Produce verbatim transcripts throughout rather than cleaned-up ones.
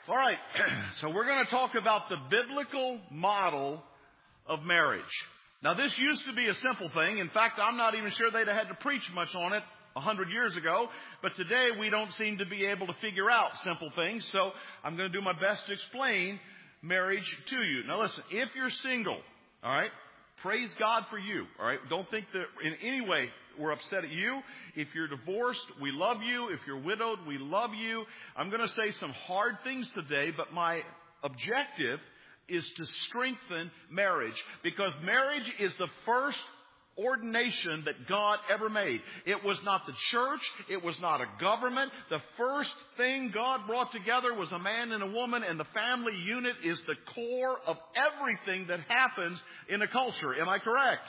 All right, so we're going to talk about the biblical model of marriage. Now, this used to be a simple thing. In fact, I'm not even sure they'd have had to preach much on it a hundred years ago. But today, we don't seem to be able to figure out simple things. So I'm going to do my best to explain marriage to you. Now, listen, if you're single, all right, praise God for you, all right? Don't think that in any way we're upset at you. If you're divorced, we love you. If you're widowed, we love you. I'm going to say some hard things today, but my objective is to strengthen marriage, because marriage is the first ordination that God ever made. It was not the church. It was not a government. The first thing God brought together was a man and a woman, and the family unit is the core of everything that happens in a culture. Am I correct?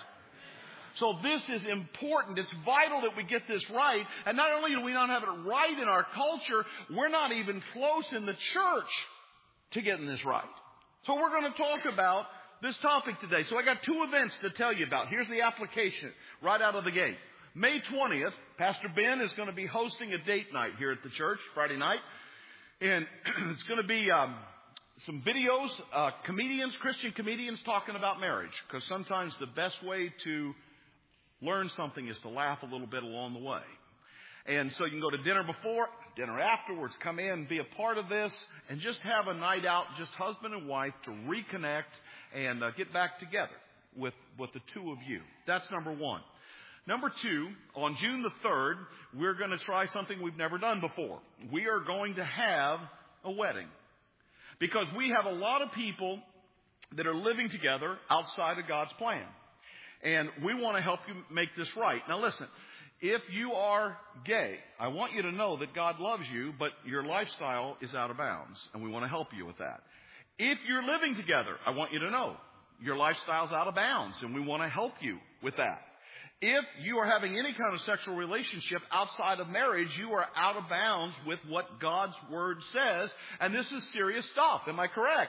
So this is important. It's vital that we get this right. And not only do we not have it right in our culture, we're not even close in the church to getting this right. So we're going to talk about this topic today. So I got two events to tell you about. Here's the application right out of the gate. May twentieth, Pastor Ben is going to be hosting a date night here at the church, Friday night. And it's going to be um, some videos, uh, comedians, Christian comedians talking about marriage. Because sometimes the best way to learn something is to laugh a little bit along the way. And so you can go to dinner before, dinner afterwards, come in, be a part of this, and just have a night out, just husband and wife, to reconnect and uh, get back together with, with the two of you. That's number one. Number two, on June the third, we're going to try something we've never done before. We are going to have a wedding. Because we have a lot of people that are living together outside of God's plan. And we want to help you make this right. Now listen, if you are gay, I want you to know that God loves you, but your lifestyle is out of bounds. And we want to help you with that. If you're living together, I want you to know your lifestyle's out of bounds. And we want to help you with that. If you are having any kind of sexual relationship outside of marriage, you are out of bounds with what God's Word says. And this is serious stuff. Am I correct?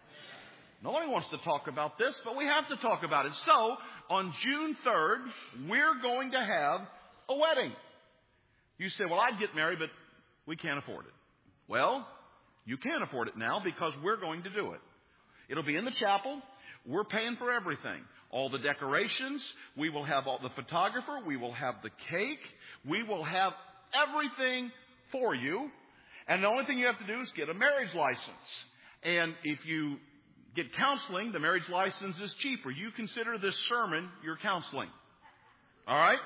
Nobody wants to talk about this, but we have to talk about it. So, on June third, we're going to have a wedding. You say, well, I'd get married, but we can't afford it. Well, you can afford it now because we're going to do it. It'll be in the chapel. We're paying for everything. All the decorations. We will have all the photographer. We will have the cake. We will have everything for you. And the only thing you have to do is get a marriage license. And if you get counseling, the marriage license is cheaper. You consider this sermon your counseling. All right?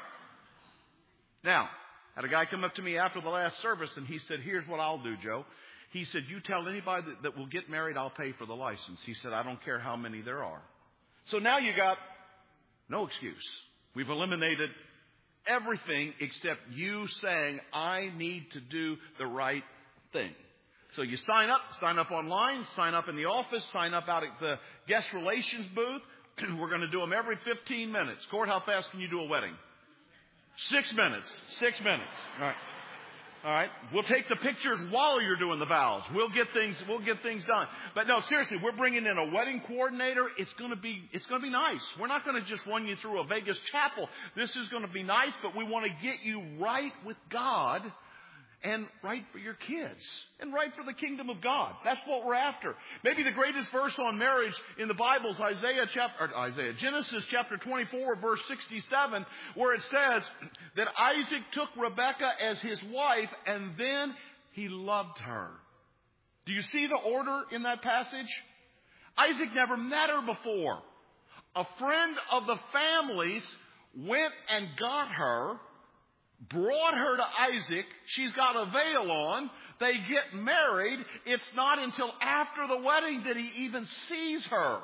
Now, I had a guy come up to me after the last service, and he said, here's what I'll do, Joe. He said, you tell anybody that, that will get married, I'll pay for the license. He said, I don't care how many there are. So now you got no excuse. We've eliminated everything except you saying, I need to do the right thing. So you sign up, sign up online, sign up in the office, sign up out at the guest relations booth. We're going to do them every fifteen minutes. Court, how fast can you do a wedding? Six minutes. Six minutes. All right. All right. We'll take the pictures while you're doing the vows. We'll get things, we'll get things done. But no, seriously, we're bringing in a wedding coordinator. It's going to be, it's going to be nice. We're not going to just run you through a Vegas chapel. This is going to be nice, but we want to get you right with God. And right for your kids. And right for the kingdom of God. That's what we're after. Maybe the greatest verse on marriage in the Bible is Isaiah chapter, or Isaiah, Genesis chapter twenty-four, verse sixty-seven, where it says that Isaac took Rebekah as his wife, and then he loved her. Do you see the order in that passage? Isaac never met her before. A friend of the family's went and got her, brought her to Isaac. She's got a veil on. They get married. It's not until after the wedding that he even sees her.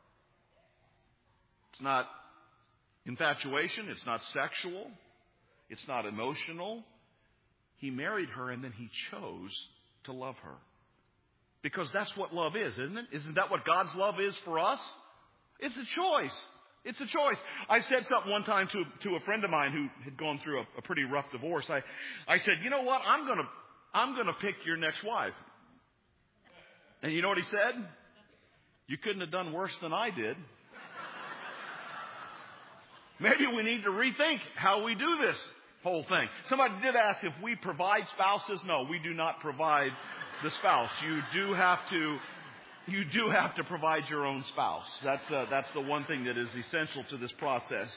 It's not infatuation. It's not sexual. It's not emotional. He married her and then he chose to love her. Because that's what love is, isn't it? Isn't that what God's love is for us? It's a choice. It's a choice. I said something one time to to a friend of mine who had gone through a, a pretty rough divorce. I, I said, you know what? I'm gonna I'm gonna pick your next wife. And you know what he said? You couldn't have done worse than I did. Maybe we need to rethink how we do this whole thing. Somebody did ask if we provide spouses. No, we do not provide the spouse. You do have to, you do have to provide your own spouse. That's uh, that's the one thing that is essential to this process.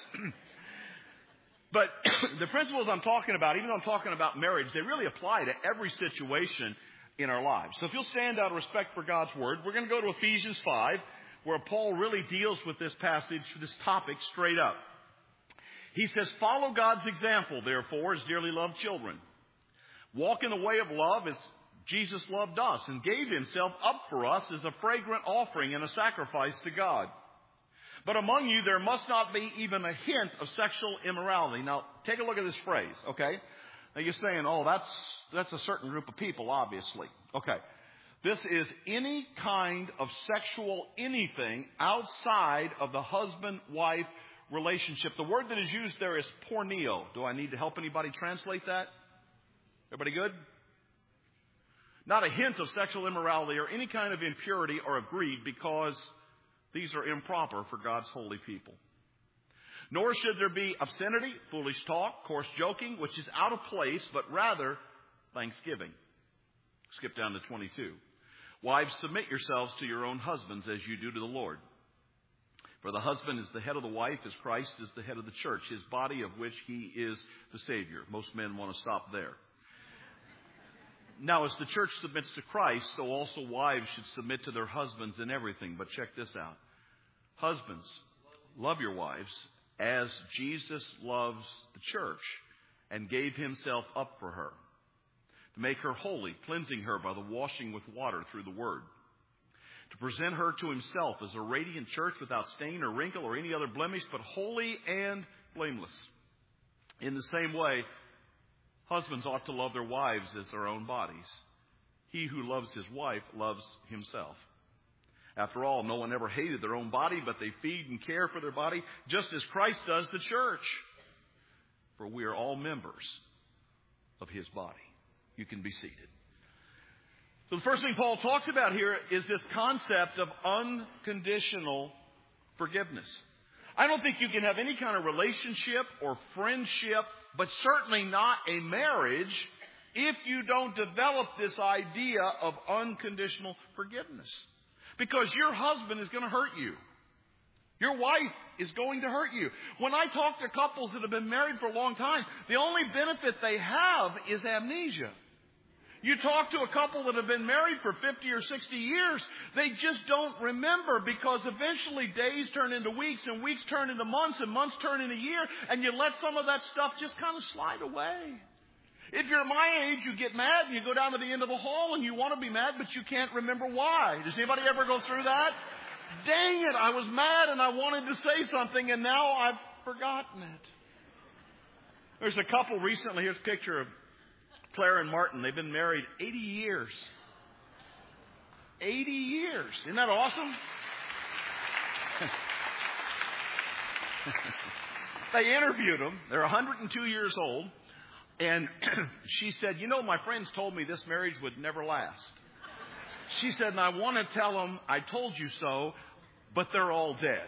But the principles I'm talking about, even though I'm talking about marriage, they really apply to every situation in our lives. So if you'll stand out of respect for God's Word, we're going to go to Ephesians five, where Paul really deals with this passage, this topic, straight up. He says, "Follow God's example, therefore, as dearly loved children. Walk in the way of love as Jesus loved us and gave himself up for us as a fragrant offering and a sacrifice to God. But among you there must not be even a hint of sexual immorality." Now, take a look at this phrase, okay? Now, you're saying, oh, that's that's a certain group of people, obviously. Okay. This is any kind of sexual anything outside of the husband-wife relationship. The word that is used there is porneo. Do I need to help anybody translate that? Everybody good? Not a hint of sexual immorality or any kind of impurity or of greed, because these are improper for God's holy people. Nor should there be obscenity, foolish talk, coarse joking, which is out of place, but rather thanksgiving. Skip down to twenty-two. Wives, submit yourselves to your own husbands as you do to the Lord. For the husband is the head of the wife, as Christ is the head of the church, his body, of which he is the Savior. Most men want to stop there. Now, as the church submits to Christ, so also wives should submit to their husbands in everything. But check this out. Husbands, love your wives as Jesus loves the church and gave himself up for her, to make her holy, cleansing her by the washing with water through the word, to present her to himself as a radiant church without stain or wrinkle or any other blemish, but holy and blameless. In the same way, husbands ought to love their wives as their own bodies. He who loves his wife loves himself. After all, no one ever hated their own body, but they feed and care for their body, just as Christ does the church. For we are all members of his body. You can be seated. So the first thing Paul talks about here is this concept of unconditional forgiveness. I don't think you can have any kind of relationship or friendship, but certainly not a marriage, if you don't develop this idea of unconditional forgiveness. Because your husband is going to hurt you. Your wife is going to hurt you. When I talk to couples that have been married for a long time, the only benefit they have is amnesia. You talk to a couple that have been married for fifty or sixty years, they just don't remember, because eventually days turn into weeks and weeks turn into months and months turn into a year, and you let some of that stuff just kind of slide away. If you're my age, you get mad and you go down to the end of the hall and you want to be mad, but you can't remember why. Does anybody ever go through that? Dang it, I was mad and I wanted to say something and now I've forgotten it. There's a couple recently, here's a picture of Claire and Martin. They've been married eighty years. eighty years. Isn't that awesome? They interviewed them. They're one hundred two years old. And she said, you know, my friends told me this marriage would never last. She said, and I want to tell them I told you so, but they're all dead.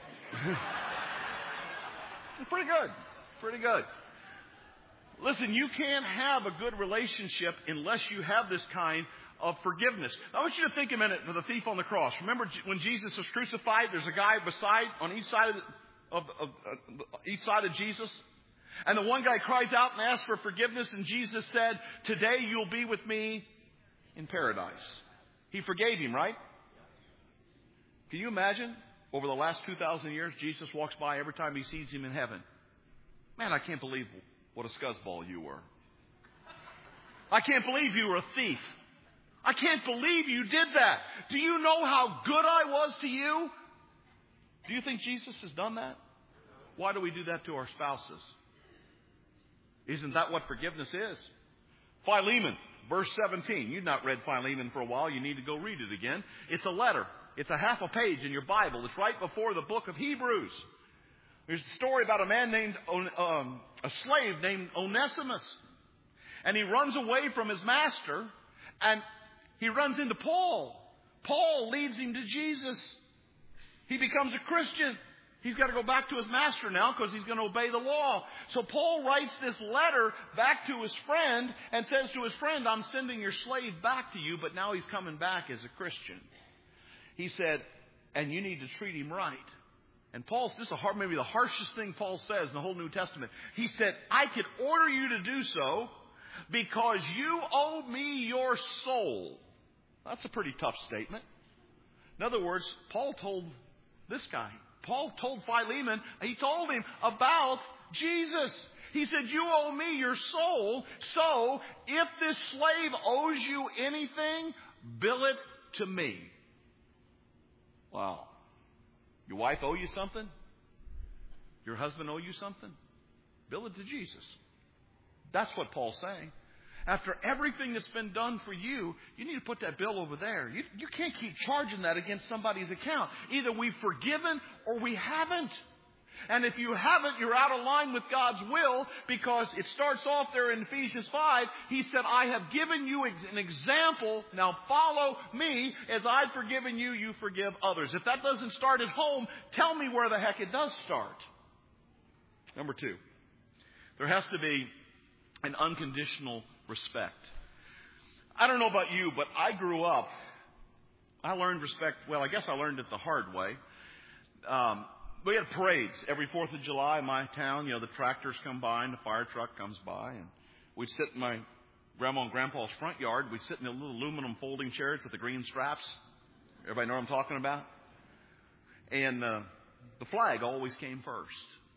Pretty good. Pretty good. Listen, you can't have a good relationship unless you have this kind of forgiveness. I want you to think a minute for the thief on the cross. Remember when Jesus was crucified, there's a guy beside, on each side of, of, of uh, each side of Jesus. And the one guy cries out and asks for forgiveness, and Jesus said, today you'll be with me in paradise. He forgave him, right? Can you imagine? Over the last two thousand years, Jesus walks by every time he sees him in heaven. Man, I can't believe what a scuzzball you were. I can't believe you were a thief. I can't believe you did that. Do you know how good I was to you? Do you think Jesus has done that? Why do we do that to our spouses? Isn't that what forgiveness is? Philemon, verse seventeen. You've not read Philemon for a while. You need to go read it again. It's a letter. It's a half a page in your Bible. It's right before the book of Hebrews. There's a story about a man named, um, a slave named Onesimus. And he runs away from his master, and he runs into Paul. Paul leads him to Jesus. He becomes a Christian. He's got to go back to his master now because he's going to obey the law. So Paul writes this letter back to his friend and says to his friend, I'm sending your slave back to you, but now he's coming back as a Christian. He said, and you need to treat him right. And Paul, this is hard, maybe the harshest thing Paul says in the whole New Testament. He said, I could order you to do so because you owe me your soul. That's a pretty tough statement. In other words, Paul told this guy, Paul told Philemon, he told him about Jesus. He said, you owe me your soul, so if this slave owes you anything, bill it to me. Wow. Your wife owe you something? Your husband owe you something? Bill it to Jesus. That's what Paul's saying. After everything that's been done for you, you need to put that bill over there. You, you can't keep charging that against somebody's account. Either we've forgiven or we haven't. And if you haven't, you're out of line with God's will, because it starts off there in Ephesians five. He said, I have given you an example. Now follow me. As I've forgiven you, you forgive others. If that doesn't start at home, tell me where the heck it does start. Number two, there has to be an unconditional respect. I don't know about you, but I grew up, I learned respect, well, I guess I learned it the hard way. Um, we had parades every fourth of July in my town. You know, the tractors come by and the fire truck comes by, and we'd sit in my grandma and grandpa's front yard. We'd sit in the little aluminum folding chairs with the green straps. Everybody know what I'm talking about? And uh, the flag always came first.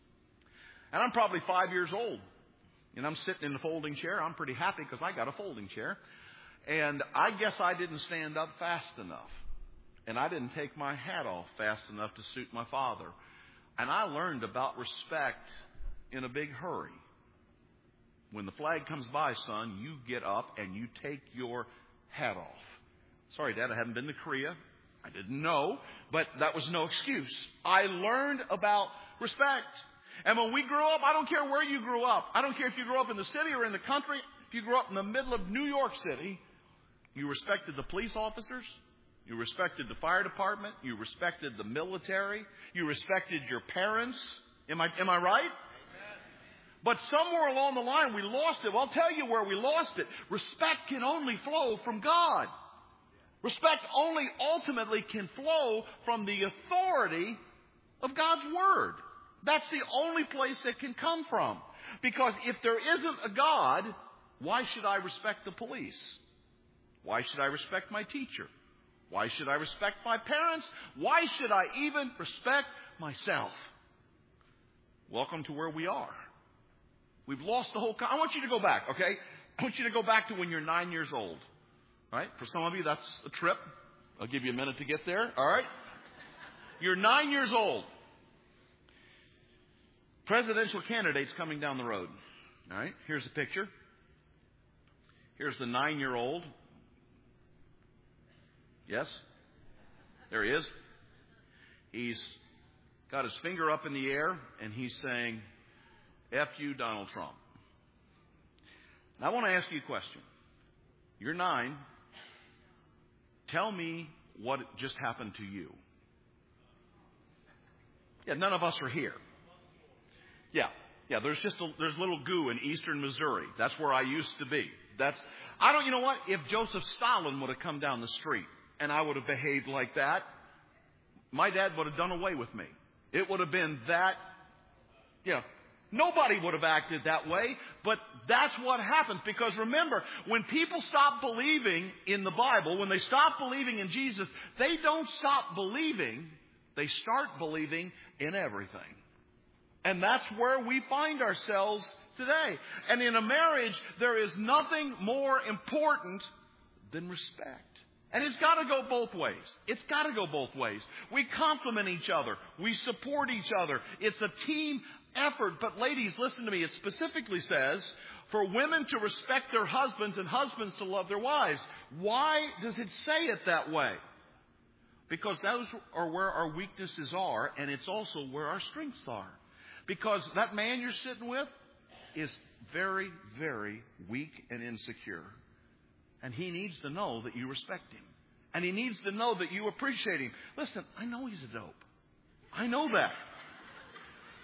And I'm probably five years old. And I'm sitting in the folding chair. I'm pretty happy because I got a folding chair. And I guess I didn't stand up fast enough. And I didn't take my hat off fast enough to suit my father. And I learned about respect in a big hurry. When the flag comes by, son, you get up and you take your hat off. Sorry, Dad, I haven't been to Korea. I didn't know. But that was no excuse. I learned about respect. And when we grew up, I don't care where you grew up. I don't care if you grew up in the city or in the country. If you grew up in the middle of New York City, you respected the police officers. You respected the fire department. You respected the military. You respected your parents. Am I, am I right? But somewhere along the line, we lost it. Well, I'll tell you where we lost it. Respect can only flow from God. Respect only ultimately can flow from the authority of God's Word. That's the only place it can come from. Because if there isn't a God, why should I respect the police? Why should I respect my teacher? Why should I respect my parents? Why should I even respect myself? Welcome to where we are. We've lost the whole... Con- I want you to go back, okay? I want you to go back to when you're nine years old. All right? For some of you, that's a trip. I'll give you a minute to get there. All right? You're nine years old. Presidential candidates coming down the road. All right, here's a picture. Here's the nine-year-old. Yes? There he is. He's got his finger up in the air, and he's saying, F you, Donald Trump. Now, I want to ask you a question. You're nine. Tell me what just happened to you. Yeah, none of us are here. Yeah, yeah. There's just a, there's little goo in eastern Missouri. That's where I used to be. That's I don't. You know what? If Joseph Stalin would have come down the street and I would have behaved like that, my dad would have done away with me. It would have been that. You know, nobody would have acted that way. But that's what happens, because remember, when people stop believing in the Bible, when they stop believing in Jesus, they don't stop believing. They start believing in everything. And that's where we find ourselves today. And in a marriage, there is nothing more important than respect. And it's got to go both ways. It's got to go both ways. We complement each other. We support each other. It's a team effort. But ladies, listen to me. It specifically says for women to respect their husbands and husbands to love their wives. Why does it say it that way? Because those are where our weaknesses are, and it's also where our strengths are. Because that man you're sitting with is very, very weak and insecure. And he needs to know that you respect him. And he needs to know that you appreciate him. Listen, I know he's a dope. I know that.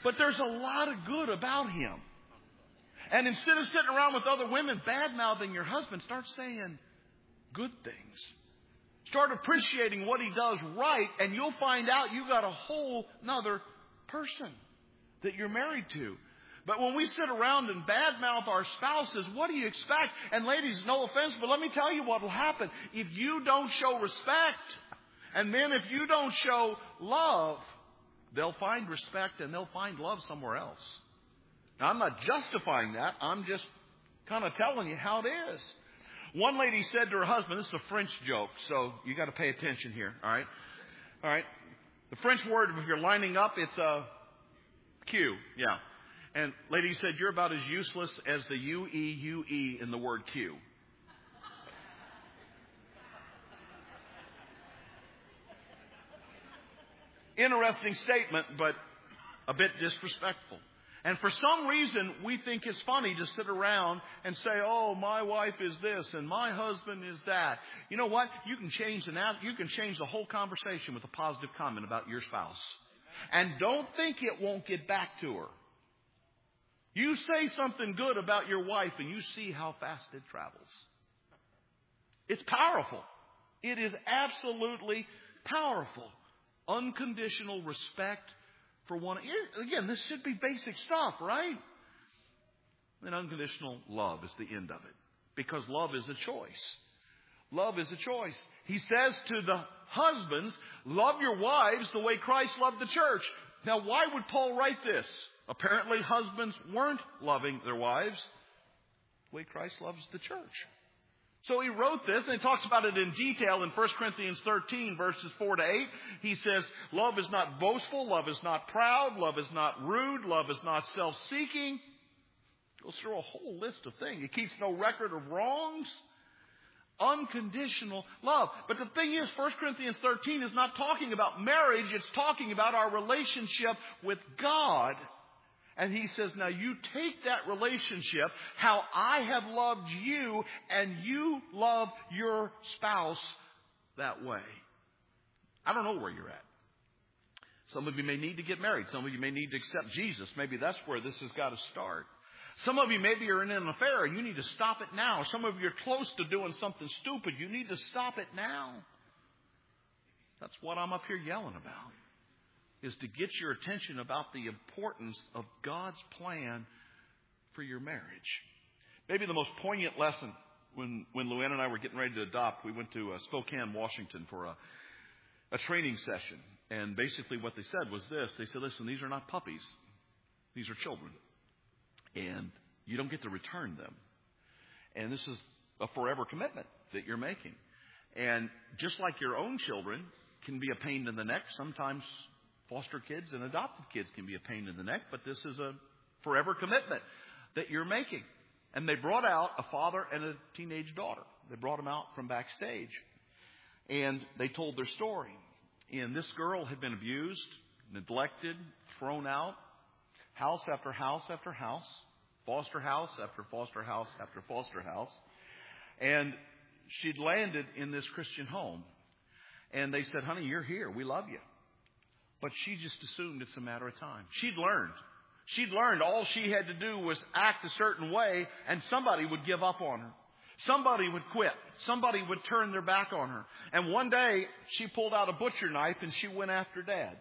But there's a lot of good about him. And instead of sitting around with other women bad-mouthing your husband, start saying good things. Start appreciating what he does right, and you'll find out you've got a whole nother person that you're married to. But when we sit around and badmouth our spouses, what do you expect? And ladies, no offense, but let me tell you what will happen. If you don't show respect, and men, if you don't show love, they'll find respect and they'll find love somewhere else. Now, I'm not justifying that. I'm just kind of telling you how it is. One lady said to her husband, this is a French joke, so you got to pay attention here, all right? All right. The French word, if you're lining up, it's a Q, yeah. And lady said, you're about as useless as the U E U E in the word Q. Interesting statement, but a bit disrespectful. And for some reason, we think it's funny to sit around and say, oh, my wife is this and my husband is that. You know what? You can change the, you can change the whole conversation with a positive comment about your spouse. And don't think it won't get back to her. You say something good about your wife and you see how fast it travels. It's powerful. It is absolutely powerful. Unconditional respect for one. Again, this should be basic stuff, right? And unconditional love is the end of it. Because love is a choice. Love is a choice. He says to the husbands, love your wives the way Christ loved the church. Now, why would Paul write this? Apparently, husbands weren't loving their wives the way Christ loves the church. So he wrote this, and he talks about it in detail in First Corinthians thirteen, verses four to eight. He says, love is not boastful, love is not proud, love is not rude, love is not self-seeking. Goes through a whole list of things. It keeps no record of wrongs. Unconditional love. But the thing is, First Corinthians thirteen is not talking about marriage. It's talking about our relationship with God. And he says, now you take that relationship, how I have loved you, and you love your spouse that way. I don't know where you're at. Some of you may need to get married. Some of you may need to accept Jesus. Maybe that's where this has got to start. Some of you maybe are in an affair and you need to stop it now. Some of you are close to doing something stupid. You need to stop it now. That's what I'm up here yelling about. Is to get your attention about the importance of God's plan for your marriage. Maybe the most poignant lesson when, when Luann and I were getting ready to adopt, we went to uh, Spokane, Washington for a, a training session. And basically what they said was this. They said, listen, these are not puppies. These are children. And you don't get to return them. And this is a forever commitment that you're making. And just like your own children can be a pain in the neck, sometimes foster kids and adopted kids can be a pain in the neck, but this is a forever commitment that you're making. And they brought out a father and a teenage daughter. They brought them out from backstage. And they told their story. And this girl had been abused, neglected, thrown out, house after house after house, foster house after foster house after foster house. And she'd landed in this Christian home. And they said, honey, you're here. We love you. But she just assumed it's a matter of time. She'd learned. She'd learned all she had to do was act a certain way, and somebody would give up on her. Somebody would quit. Somebody would turn their back on her. And one day, she pulled out a butcher knife, and she went after Dad.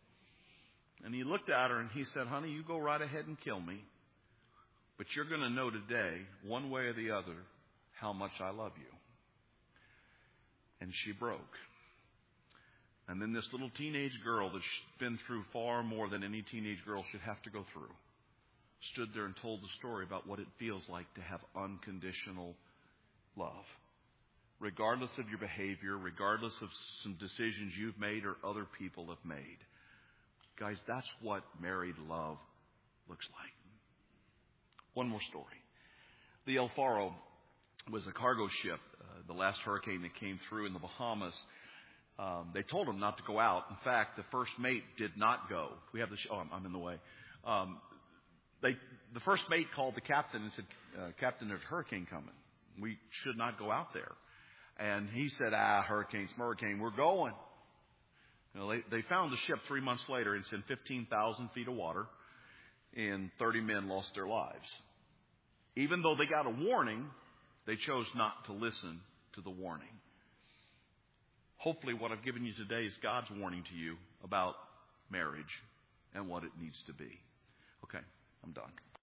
And he looked at her, and he said, honey, you go right ahead and kill me. But you're going to know today, one way or the other, how much I love you. And she broke. And then this little teenage girl that's been through far more than any teenage girl should have to go through stood there and told the story about what it feels like to have unconditional love. Regardless of your behavior, regardless of some decisions you've made or other people have made. Guys, that's what married love looks like. One more story. The El Faro was a cargo ship, uh, the last hurricane that came through in the Bahamas. Um, they told him not to go out. In fact, the first mate did not go. We have the sh- oh, I'm, I'm in the way. Um, they, the first mate called the captain and said, uh, Captain, there's a hurricane coming. We should not go out there. And he said, ah, hurricane, hurricane, we're going. You know, they, they found the ship three months later. It's in fifteen thousand feet of water. and thirty men lost their lives. Even though they got a warning, they chose not to listen to the warning. Hopefully what I've given you today is God's warning to you about marriage and what it needs to be. Okay, I'm done.